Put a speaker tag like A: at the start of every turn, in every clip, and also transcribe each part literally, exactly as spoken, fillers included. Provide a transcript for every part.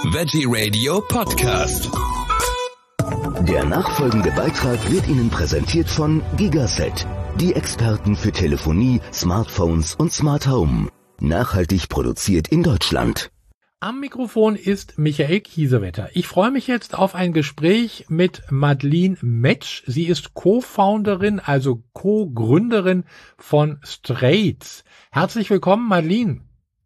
A: Veggie Radio Podcast.
B: Der nachfolgende Beitrag wird Ihnen präsentiert von Gigaset, die Experten für Telefonie, Smartphones und Smart Home. Nachhaltig produziert in Deutschland.
C: Am Mikrofon ist Michael Kiesewetter. Ich freue mich jetzt auf ein Gespräch mit Madeleine Metsch. Sie ist Co-Founderin, also Co-Gründerin von Straits. Herzlich willkommen, Madeleine.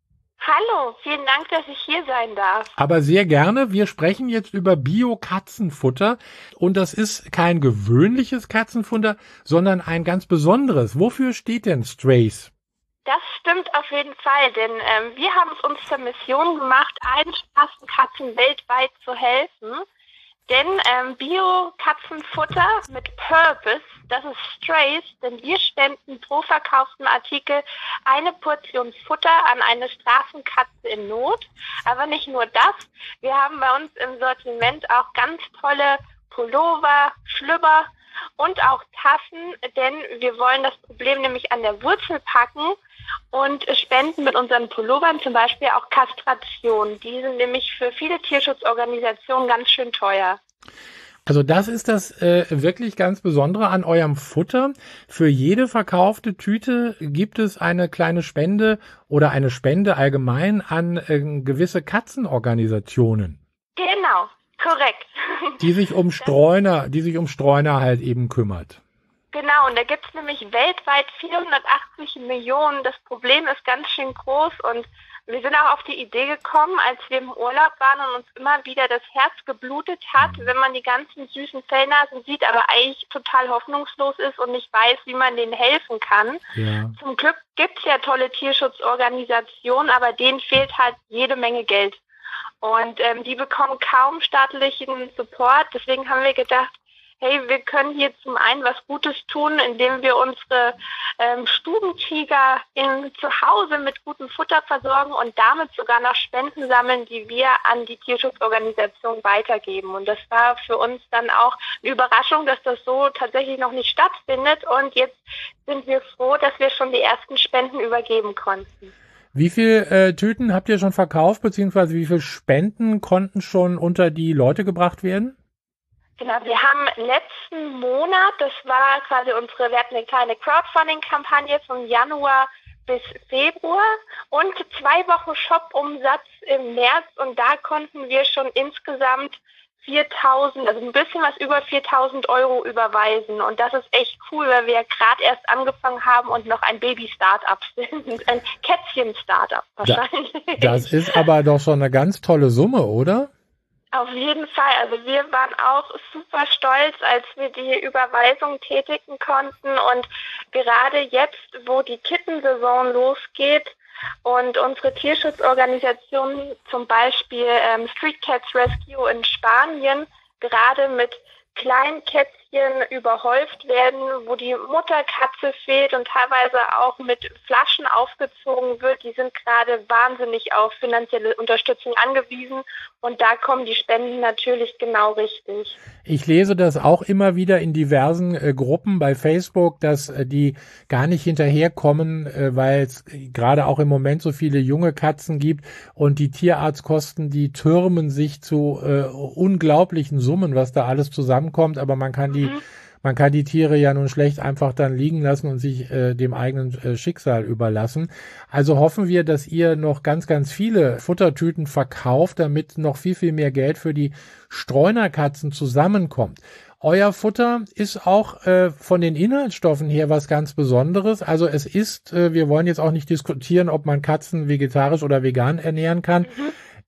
D: Hallo, vielen Dank, dass ich hier sein darf.
C: Aber sehr gerne. Wir sprechen jetzt über Bio-Katzenfutter und das ist kein gewöhnliches Katzenfutter, sondern ein ganz besonderes. Wofür steht denn Straits?
D: Das stimmt auf jeden Fall, denn ähm, wir haben es uns zur Mission gemacht, allen Straßenkatzen weltweit zu helfen. Denn ähm, Bio-Katzenfutter mit Purpose, das ist Straits, denn wir spenden pro verkauften Artikel eine Portion Futter an eine Straßenkatze in Not. Aber nicht nur das, wir haben bei uns im Sortiment auch ganz tolle Pullover, Schlüpper und auch Tassen, denn wir wollen das Problem nämlich an der Wurzel packen und spenden mit unseren Pullovern zum Beispiel auch Kastration. Die sind nämlich für viele Tierschutzorganisationen ganz schön teuer.
C: Also das ist das äh, wirklich ganz Besondere an eurem Futter. Für jede verkaufte Tüte gibt es eine kleine Spende oder eine Spende allgemein an äh, gewisse Katzenorganisationen.
D: Genau, korrekt.
C: Die sich um Streuner, die sich um Streuner halt eben kümmert.
D: Genau, und da gibt es nämlich weltweit vierhundertachtzig Millionen. Das Problem ist ganz schön groß und wir sind auch auf die Idee gekommen, als wir im Urlaub waren und uns immer wieder das Herz geblutet hat, wenn man die ganzen süßen Fellnasen sieht, aber eigentlich total hoffnungslos ist und nicht weiß, wie man denen helfen kann.
C: Ja.
D: Zum Glück gibt es ja tolle Tierschutzorganisationen, aber denen fehlt halt jede Menge Geld. Und ähm, die bekommen kaum staatlichen Support. Deswegen haben wir gedacht, hey, wir können hier zum einen was Gutes tun, indem wir unsere ähm, Stubentiger in, zu Hause mit gutem Futter versorgen und damit sogar noch Spenden sammeln, die wir an die Tierschutzorganisation weitergeben. Und das war für uns dann auch eine Überraschung, dass das so tatsächlich noch nicht stattfindet. Und jetzt sind wir froh, dass wir schon die ersten Spenden übergeben konnten.
C: Wie viele äh, Tüten habt ihr schon verkauft, beziehungsweise wie viele Spenden konnten schon unter die Leute gebracht werden?
D: Genau, wir haben letzten Monat, das war quasi unsere, wir hatten eine kleine Crowdfunding-Kampagne von Januar bis Februar und zwei Wochen Shop-Umsatz im März und da konnten wir schon insgesamt viertausend, also ein bisschen was über viertausend Euro überweisen und das ist echt cool, weil wir ja gerade erst angefangen haben und noch ein Baby-Startup sind, ein Kätzchen-Startup wahrscheinlich.
C: Das ist aber doch schon eine ganz tolle Summe, oder?
D: Auf jeden Fall. Also wir waren auch super stolz, als wir die Überweisung tätigen konnten. Und gerade jetzt, wo die Kittensaison losgeht und unsere Tierschutzorganisation, zum Beispiel ähm, Street Cats Rescue in Spanien, gerade mit kleinen Kätzchen überhäuft werden, wo die Mutterkatze fehlt und teilweise auch mit Flaschen aufgezogen wird, die sind gerade wahnsinnig auf finanzielle Unterstützung angewiesen und da kommen die Spenden natürlich genau richtig.
C: Ich lese das auch immer wieder in diversen äh, Gruppen bei Facebook, dass äh, die gar nicht hinterherkommen, äh, weil es gerade auch im Moment so viele junge Katzen gibt und die Tierarztkosten, die türmen sich zu äh, unglaublichen Summen, was da alles zusammenkommt, aber man kann die mhm. Man kann die Tiere ja nun schlecht einfach dann liegen lassen und sich äh, dem eigenen äh, Schicksal überlassen. Also hoffen wir, dass ihr noch ganz, ganz viele Futtertüten verkauft, damit noch viel, viel mehr Geld für die Streunerkatzen zusammenkommt. Euer Futter ist auch äh, von den Inhaltsstoffen her was ganz Besonderes. Also es ist, äh, wir wollen jetzt auch nicht diskutieren, ob man Katzen vegetarisch oder vegan ernähren kann. Mhm.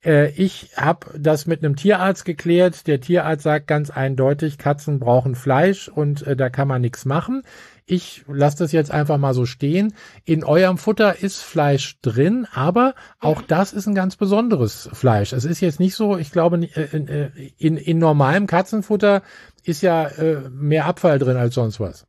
C: Ich habe das mit einem Tierarzt geklärt. Der Tierarzt sagt ganz eindeutig, Katzen brauchen Fleisch und äh, da kann man nichts machen. Ich lasse das jetzt einfach mal so stehen. In eurem Futter ist Fleisch drin, aber auch das ist ein ganz besonderes Fleisch. Es ist jetzt nicht so, ich glaube, in, in, in normalem Katzenfutter ist ja äh, mehr Abfall drin als sonst was.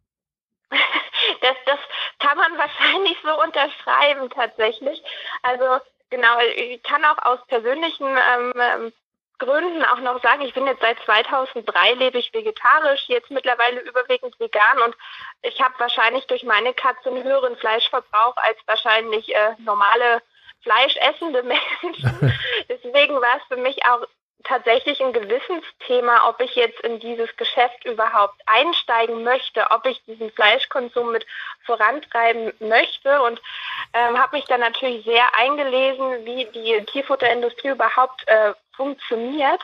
D: Das, das kann man wahrscheinlich so unterschreiben tatsächlich. Also genau, ich kann auch aus persönlichen ähm, Gründen auch noch sagen, ich bin jetzt seit zweitausenddrei lebe ich vegetarisch, jetzt mittlerweile überwiegend vegan und ich habe wahrscheinlich durch meine Katze einen höheren Fleischverbrauch als wahrscheinlich äh, normale fleischessende Menschen. Deswegen deswegen war es für mich auch tatsächlich ein Gewissensthema, ob ich jetzt in dieses Geschäft überhaupt einsteigen möchte, ob ich diesen Fleischkonsum mit vorantreiben möchte und ähm, habe mich dann natürlich sehr eingelesen, wie die Tierfutterindustrie überhaupt äh, funktioniert.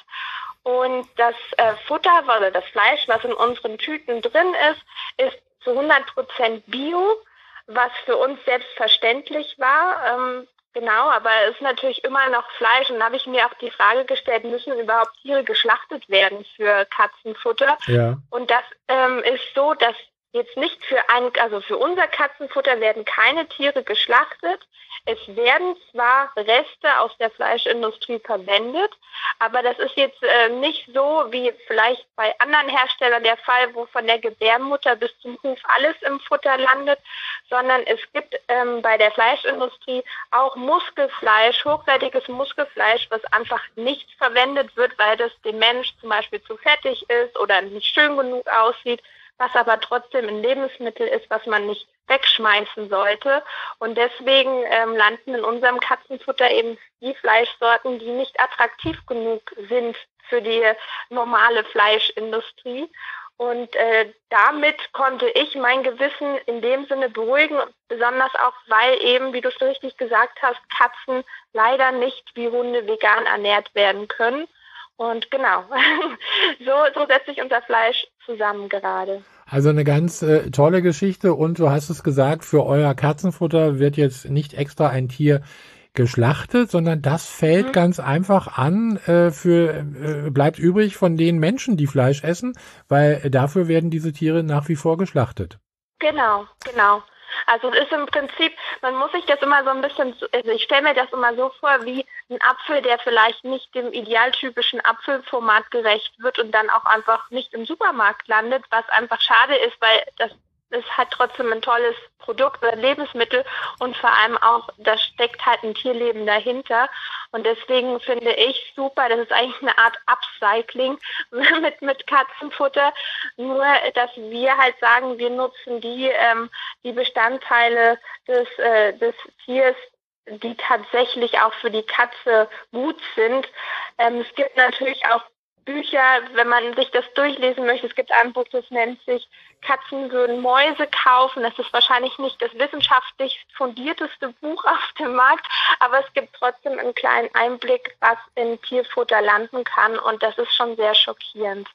D: Und das äh, Futter oder das Fleisch, was in unseren Tüten drin ist, ist zu hundert Prozent Bio, was für uns selbstverständlich war. Ähm, Genau, aber es ist natürlich immer noch Fleisch und da habe ich mir auch die Frage gestellt, müssen überhaupt Tiere geschlachtet werden für Katzenfutter?
C: Ja.
D: Und das ähm, ist so, dass jetzt nicht für ein, also für unser Katzenfutter werden keine Tiere geschlachtet. Es werden zwar Reste aus der Fleischindustrie verwendet, aber das ist jetzt äh, nicht so wie vielleicht bei anderen Herstellern der Fall, wo von der Gebärmutter bis zum Huf alles im Futter landet, sondern es gibt ähm, bei der Fleischindustrie auch Muskelfleisch, hochwertiges Muskelfleisch, was einfach nicht verwendet wird, weil das dem Mensch zum Beispiel zu fettig ist oder nicht schön genug aussieht, was aber trotzdem ein Lebensmittel ist, was man nicht wegschmeißen sollte. Und deswegen ähm, landen in unserem Katzenfutter eben die Fleischsorten, die nicht attraktiv genug sind für die normale Fleischindustrie. Und äh, damit konnte ich mein Gewissen in dem Sinne beruhigen, besonders auch, weil eben, wie du es richtig gesagt hast, Katzen leider nicht wie Hunde vegan ernährt werden können. Und genau, so, so setzt sich unser Fleisch zusammen gerade.
C: Also eine ganz äh, tolle Geschichte und du hast es gesagt, für euer Katzenfutter wird jetzt nicht extra ein Tier geschlachtet, sondern das fällt mhm. ganz einfach an, äh, für äh, bleibt übrig von den Menschen, die Fleisch essen, weil dafür werden diese Tiere nach wie vor geschlachtet.
D: Genau, genau. Also es ist im Prinzip, man muss sich das immer so ein bisschen, also ich stelle mir das immer so vor, wie ein Apfel, der vielleicht nicht dem idealtypischen Apfelformat gerecht wird und dann auch einfach nicht im Supermarkt landet, was einfach schade ist, weil das es hat trotzdem ein tolles Produkt oder Lebensmittel und vor allem auch, da steckt halt ein Tierleben dahinter und deswegen finde ich super, das ist eigentlich eine Art Upcycling mit mit Katzenfutter, nur dass wir halt sagen, wir nutzen die ähm, die Bestandteile des äh, des Tiers, die tatsächlich auch für die Katze gut sind. Ähm, es gibt natürlich auch Bücher, wenn man sich das durchlesen möchte. Es gibt ein Buch, das nennt sich Katzen würden Mäuse kaufen. Das ist wahrscheinlich nicht das wissenschaftlich fundierteste Buch auf dem Markt, aber es gibt trotzdem einen kleinen Einblick, was in Tierfutter landen kann und das ist schon sehr schockierend.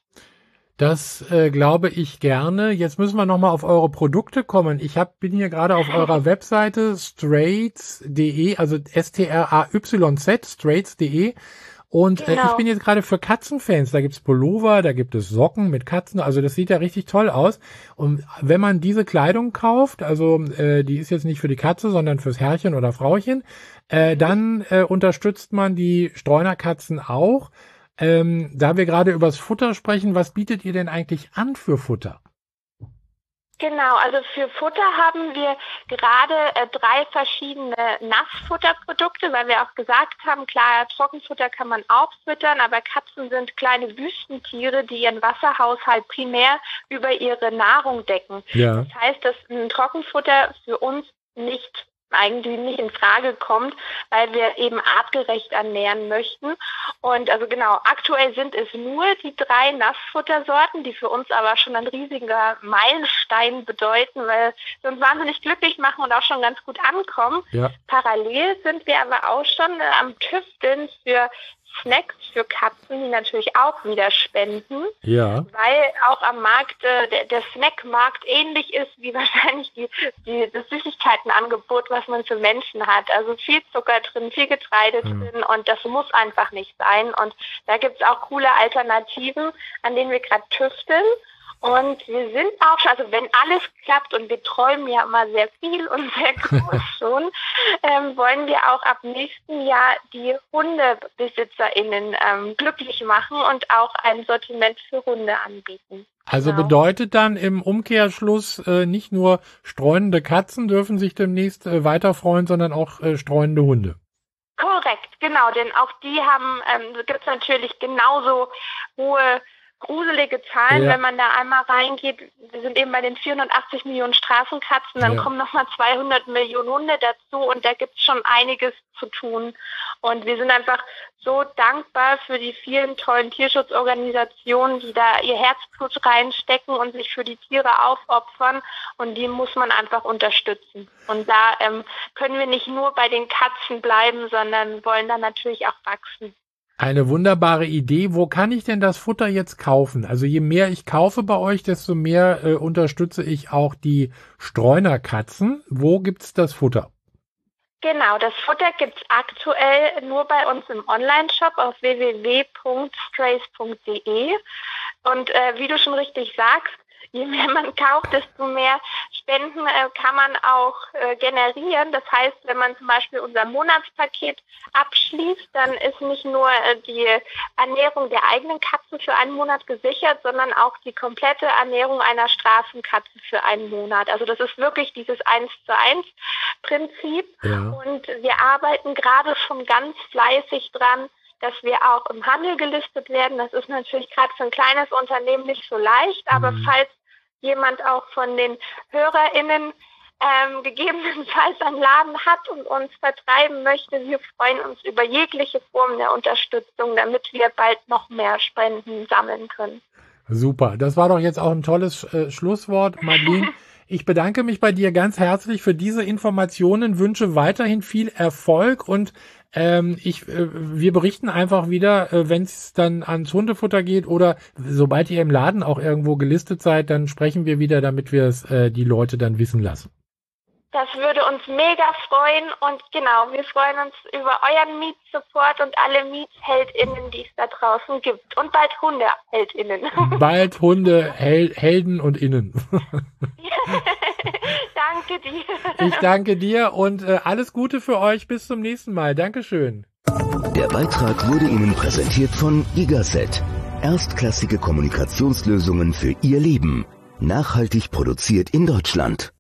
C: Das äh, glaube ich gerne. Jetzt müssen wir nochmal auf eure Produkte kommen. Ich hab, bin hier gerade auf eurer Webseite strayz punkt de, also S T R A Y Z, strayz punkt de. Und genau. äh, ich bin jetzt gerade für Katzenfans, da gibt's Pullover, da gibt es Socken mit Katzen, also das sieht ja richtig toll aus. Und wenn man diese Kleidung kauft, also äh, die ist jetzt nicht für die Katze, sondern fürs Herrchen oder Frauchen, äh, dann äh, unterstützt man die Streunerkatzen auch. Ähm, da wir gerade übers Futter sprechen, was bietet ihr denn eigentlich an für Futter?
D: Genau, also für Futter haben wir gerade äh, drei verschiedene Nassfutterprodukte, weil wir auch gesagt haben, klar, Trockenfutter kann man auch füttern, aber Katzen sind kleine Wüstentiere, die ihren Wasserhaushalt primär über ihre Nahrung decken.
C: Ja.
D: Das heißt, dass ein Trockenfutter für uns nicht eigentlich nicht in Frage kommt, weil wir eben artgerecht ernähren möchten. Und also genau, aktuell sind es nur die drei Nassfuttersorten, die für uns aber schon ein riesiger Meilenstein bedeuten, weil sie uns wahnsinnig glücklich machen und auch schon ganz gut ankommen. Ja. Parallel sind wir aber auch schon am Tüfteln für Snacks für Katzen, die natürlich auch wieder spenden,
C: ja.
D: weil auch am Markt, äh, der, der Snackmarkt ähnlich ist wie wahrscheinlich die, die, das Süßigkeitenangebot, was man für Menschen hat. Also viel Zucker drin, viel Getreide mhm. drin und das muss einfach nicht sein. Und da gibt es auch coole Alternativen, an denen wir gerade tüfteln. Und wir sind auch schon, also wenn alles klappt und wir träumen ja immer sehr viel und sehr groß schon, ähm, wollen wir auch ab nächsten Jahr die HundebesitzerInnen ähm, glücklich machen und auch ein Sortiment für Hunde anbieten.
C: Also genau. Bedeutet dann im Umkehrschluss äh, nicht nur streunende Katzen dürfen sich demnächst äh, weiter freuen, sondern auch äh, streunende Hunde.
D: Korrekt, genau, denn auch die haben, ähm, gibt es natürlich genauso hohe gruselige Zahlen,
C: ja.
D: wenn man da einmal reingeht. Wir sind eben bei den vierhundertachtzig Millionen Straßenkatzen, dann ja. kommen nochmal zweihundert Millionen Hunde dazu und da gibt's schon einiges zu tun. Und wir sind einfach so dankbar für die vielen tollen Tierschutzorganisationen, die da ihr Herzblut reinstecken und sich für die Tiere aufopfern, und die muss man einfach unterstützen. Und da ähm, können wir nicht nur bei den Katzen bleiben, sondern wollen dann natürlich auch wachsen.
C: Eine wunderbare Idee. Wo kann ich denn das Futter jetzt kaufen? Also je mehr ich kaufe bei euch, desto mehr äh, unterstütze ich auch die Streunerkatzen. Wo gibt's das Futter?
D: Genau, das Futter gibt's aktuell nur bei uns im Online-Shop auf w w w punkt strays punkt d e. Und äh, wie du schon richtig sagst, je mehr man kauft, desto mehr Spenden äh, kann man auch äh, generieren. Das heißt, wenn man zum Beispiel unser Monatspaket abschließt, dann ist nicht nur äh, die Ernährung der eigenen Katze für einen Monat gesichert, sondern auch die komplette Ernährung einer Straßenkatze für einen Monat. Also das ist wirklich dieses eins zu eins Prinzip. Ja. Und wir arbeiten gerade schon ganz fleißig dran, dass wir auch im Handel gelistet werden. Das ist natürlich gerade für ein kleines Unternehmen nicht so leicht, aber mhm. falls jemand auch von den HörerInnen ähm, gegebenenfalls einen Laden hat und uns vertreiben möchte, wir freuen uns über jegliche Form der Unterstützung, damit wir bald noch mehr Spenden sammeln können.
C: Super, das war doch jetzt auch ein tolles äh, Schlusswort, Madeleine. Ich bedanke mich bei dir ganz herzlich für diese Informationen, wünsche weiterhin viel Erfolg und ähm, ich, äh, wir berichten einfach wieder, äh, wenn es dann ans Hundefutter geht oder sobald ihr im Laden auch irgendwo gelistet seid, dann sprechen wir wieder, damit wir es äh, die Leute dann wissen lassen.
D: Das würde uns mega freuen und genau, wir freuen uns über euren Meat-Support und alle Meat-HeldInnen, die es da draußen gibt. Und bald Hunde-HeldInnen.
C: Bald Hunde, Hel- Helden und Innen.
D: Danke dir.
C: Ich danke dir und äh, alles Gute für euch. Bis zum nächsten Mal. Dankeschön.
B: Der Beitrag wurde Ihnen präsentiert von Gigaset. Erstklassige Kommunikationslösungen für Ihr Leben. Nachhaltig produziert in Deutschland.